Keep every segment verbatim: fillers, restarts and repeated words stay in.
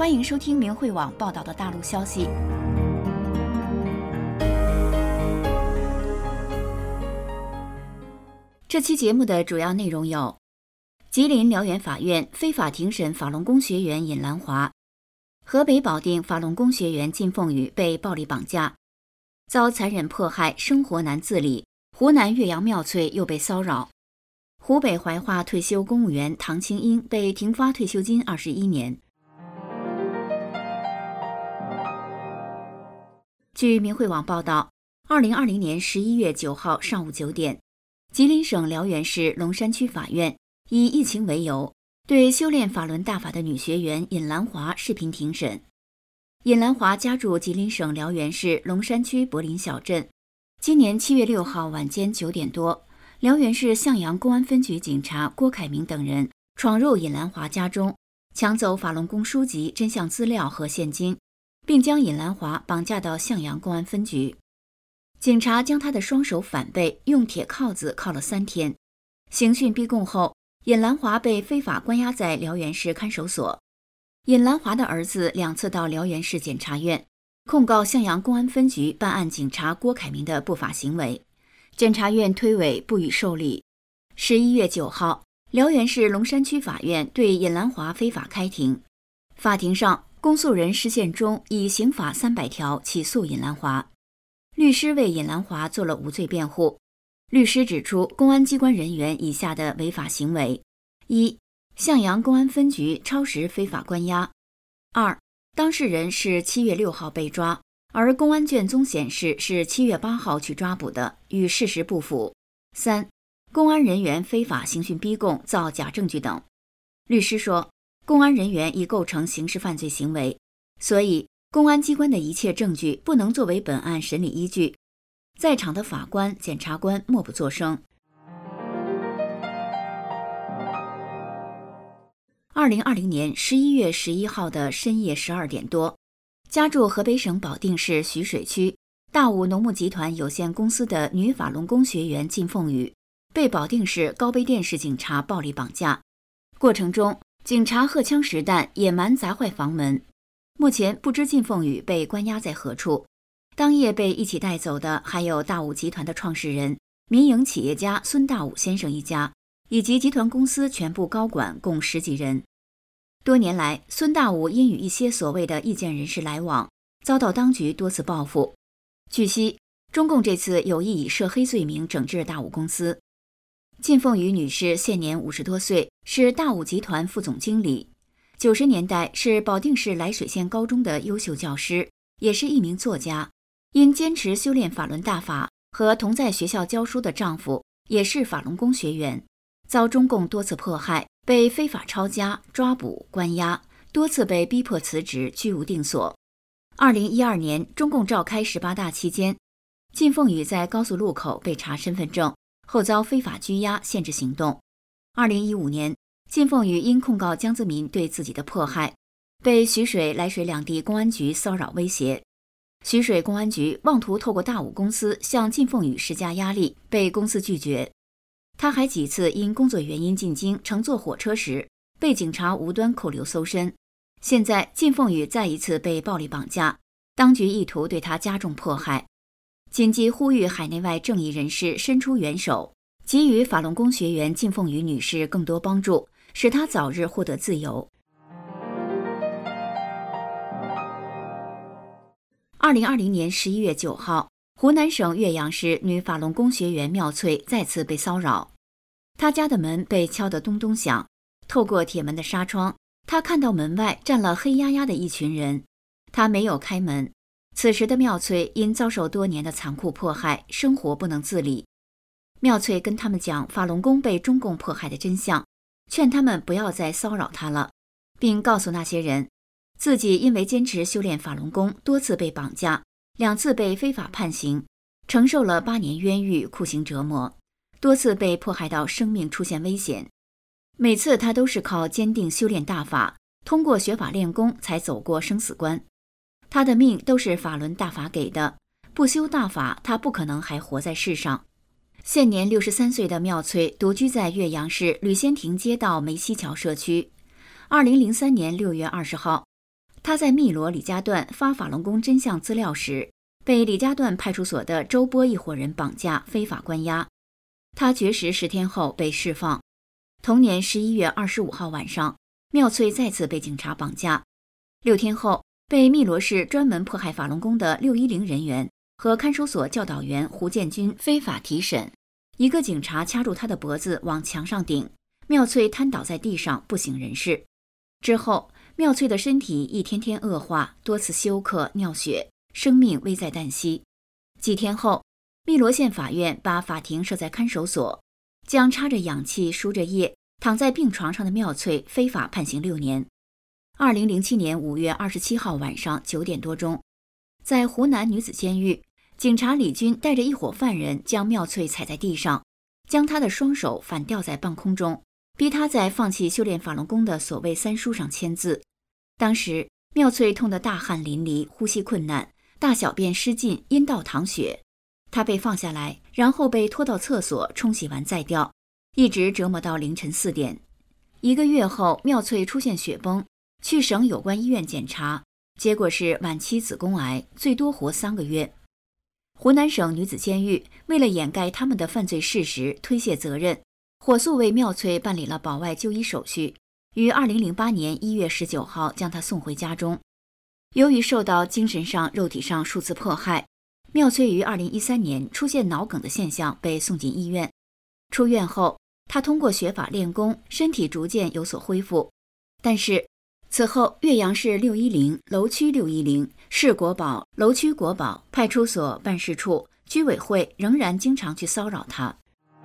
欢迎收听明慧网报道的大陆消息。这期节目的主要内容有：吉林辽源法院非法庭审法轮功学员尹兰华；河北保定法轮功学员靳凤宇被暴力绑架，遭残忍迫害，生活难自理；湖南岳阳妙翠又被骚扰；湖北怀化退休公务员唐青英被停发退休金二十一年。据明慧网报道，二零二零年十一月九号上午九点，吉林省辽源市龙山区法院以疫情为由，对修炼法轮大法的女学员尹兰华视频庭审。尹兰华家住吉林省辽源市龙山区柏林小镇。今年七月六号晚间九点多，辽源市向阳公安分局警察郭凯明等人闯入尹兰华家中，抢走法轮功书籍、真相资料和现金，并将尹兰华绑架到向阳公安分局。警察将他的双手反背，用铁铐子铐了三天。刑讯逼供后，尹兰华被非法关押在辽源市看守所。尹兰华的儿子两次到辽源市检察院控告向阳公安分局办案警察郭凯明的不法行为，检察院推诿不予受理。十一月九号，辽源市龙山区法院对尹兰华非法开庭。法庭上，公诉人施宪忠以刑法三百条起诉尹兰华。律师为尹兰华做了无罪辩护。律师指出公安机关人员以下的违法行为：一、向阳公安分局超时非法关押；二、当事人是七月六号被抓，而公安卷宗显示是七月八号去抓捕的，与事实不符；三、公安人员非法刑讯逼供，造假证据等。律师说，公安人员已构成刑事犯罪行为，所以公安机关的一切证据不能作为本案审理依据。在场的法官、检察官默不作声。二零二零年十一月十一号的深夜十二点多，家住河北省保定市徐水区大武农牧集团有限公司的女法轮功学员靳凤宇被保定市高碑店市警察暴力绑架，过程中警察荷枪实弹，野蛮砸坏房门。目前不知靳凤宇被关押在何处。当夜被一起带走的还有大武集团的创始人、民营企业家孙大武先生一家，以及集团公司全部高管共十几人。多年来，孙大武因与一些所谓的意见人士来往，遭到当局多次报复。据悉，中共这次有意以涉黑罪名整治大武公司。靳凤宇女士现年五十多岁，是大武集团副总经理。九十年代是保定市涞水县高中的优秀教师，也是一名作家。因坚持修炼法轮大法，和同在学校教书的丈夫也是法轮功学员，遭中共多次迫害，被非法抄家、抓捕、关押，多次被逼迫辞职，居无定所。二零一二年，中共召开十八大期间，靳凤宇在高速路口被查身份证，后遭非法拘押、限制行动。二零一五年，靳凤宇因控告江泽民对自己的迫害，被徐水、涞水两地公安局骚扰威胁。徐水公安局妄图透过大武公司向靳凤宇施加压力，被公司拒绝。他还几次因工作原因进京乘坐火车时，被警察无端扣留搜身。现在靳凤宇再一次被暴力绑架，当局意图对他加重迫害。紧急呼吁海内外正义人士伸出援手，给予法轮功学员靳凤宇女士更多帮助，使她早日获得自由。二零二零年十一月九号，湖南省岳阳市女法轮功学员妙翠再次被骚扰。她家的门被敲得咚咚响，透过铁门的纱窗，她看到门外站了黑压压的一群人。她没有开门。此时的妙翠因遭受多年的残酷迫害，生活不能自理。妙翠跟他们讲法轮功被中共迫害的真相，劝他们不要再骚扰她了，并告诉那些人，自己因为坚持修炼法轮功，多次被绑架，两次被非法判刑，承受了八年冤狱、酷刑折磨，多次被迫害到生命出现危险。每次他都是靠坚定修炼大法，通过学法练功才走过生死关。他的命都是法轮大法给的，不修大法，他不可能还活在世上。现年六十三岁的妙翠独居在岳阳市吕仙亭街道梅溪桥社区。二零零三年六月二十号， 他在汨罗李家段发法轮功真相资料时，被李家段派出所的周波一伙人绑架非法关押。他绝食十天后被释放。同年十一月二十五号晚上，妙翠再次被警察绑架。六天后，被汨罗市专门迫害法轮功的六一零人员和看守所教导员胡建军非法提审。一个警察掐住他的脖子往墙上顶，妙翠瘫倒在地上不省人事。之后，妙翠的身体一天天恶化，多次休克、尿血，生命危在旦夕。几天后，汨罗县法院把法庭设在看守所，将插着氧气、输着液、躺在病床上的妙翠非法判刑六年。二零零七年五月二十七号晚上九点多钟，在湖南女子监狱，警察李军带着一伙犯人将妙翠踩在地上，将她的双手反吊在半空中，逼她在放弃修炼法轮功的所谓三书上签字。当时妙翠痛得大汗淋漓，呼吸困难，大小便失禁，阴道淌血。她被放下来，然后被拖到厕所冲洗完再吊，一直折磨到凌晨四点。一个月后，妙翠出现血崩，去省有关医院检查，结果是晚期子宫癌，最多活三个月。湖南省女子监狱为了掩盖他们的犯罪事实，推卸责任，火速为妙翠办理了保外就医手续，于二零零八年一月十九号将她送回家中。由于受到精神上、肉体上数次迫害，妙翠于二零一三年出现脑梗的现象，被送进医院。出院后，她通过学法练功，身体逐渐有所恢复。但是此后，岳阳市六一零、楼区六一零、市国保、楼区国保、派出所、办事处、居委会仍然经常去骚扰她。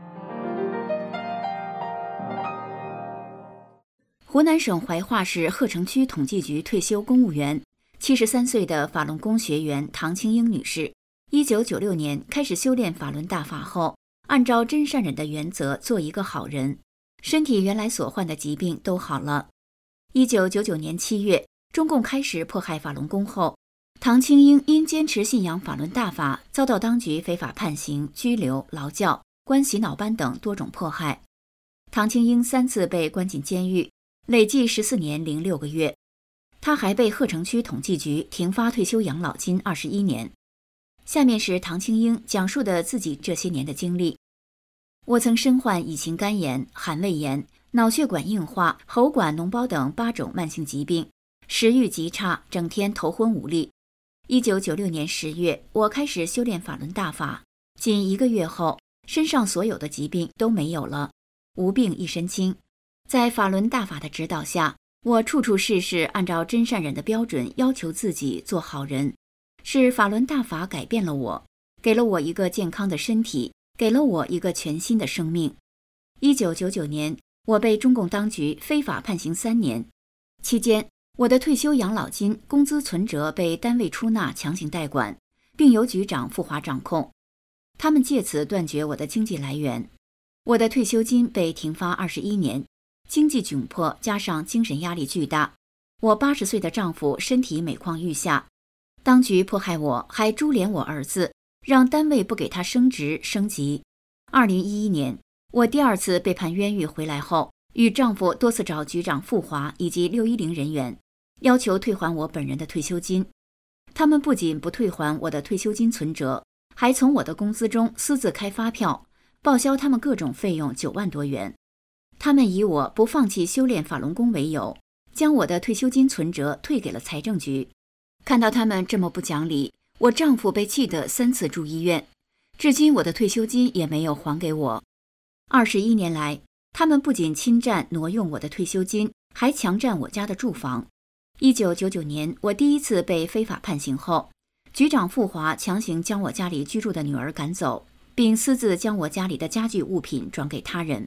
湖南省怀化市鹤城区统计局退休公务员，七十三岁的法轮功学员唐青英女士，一九九六年开始修炼法轮大法后，按照真善忍的原则做一个好人，身体原来所患的疾病都好了。一九九九年七月，中共开始迫害法轮功后，唐青英因坚持信仰法轮大法，遭到当局非法判刑、拘留、劳教、关洗脑班等多种迫害。唐青英三次被关进监狱，累计十四年零六个月。他还被鹤城区统计局停发退休养老金二十一年。下面是唐青英讲述的自己这些年的经历。我曾身患乙型肝炎、寒胃炎、脑血管硬化、喉管脓包等八种慢性疾病，食欲极差，整天头昏无力。一九九六年十月，我开始修炼法轮大法，仅一个月后，身上所有的疾病都没有了，无病一身轻。在法轮大法的指导下，我处处事事按照真善忍的标准要求自己做好人。是法轮大法改变了我，给了我一个健康的身体，给了我一个全新的生命。一九九九年，我被中共当局非法判刑三年，期间我的退休养老金、工资存折被单位出纳强行代管，并由局长付华掌控，他们借此断绝我的经济来源。我的退休金被停发二十一年，经济窘迫加上精神压力巨大，我八十岁的丈夫身体每况愈下，当局迫害我，还株连我儿子，让单位不给他升职升级。二零一一年，我第二次被判冤狱回来后，与丈夫多次找局长付华以及六一零人员，要求退还我本人的退休金。他们不仅不退还我的退休金存折，还从我的工资中私自开发票，报销他们各种费用九万多元。他们以我不放弃修炼法轮功为由，将我的退休金存折退给了财政局。看到他们这么不讲理，我丈夫被气得三次住医院，至今我的退休金也没有还给我。二十一年来，他们不仅侵占挪用我的退休金，还强占我家的住房。一九九九年，我第一次被非法判刑后，局长付华强行将我家里居住的女儿赶走，并私自将我家里的家具物品转给他人。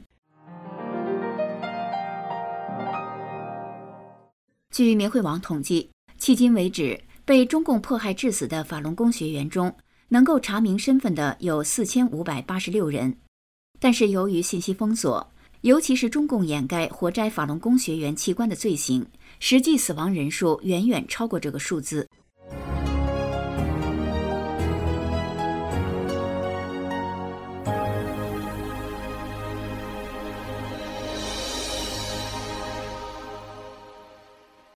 据明慧网统计，迄今为止，被中共迫害致死的法轮功学员中，能够查明身份的有四千五百八十六人。但是由于信息封锁，尤其是中共掩盖活摘法轮功学员器官的罪行，实际死亡人数远远超过这个数字。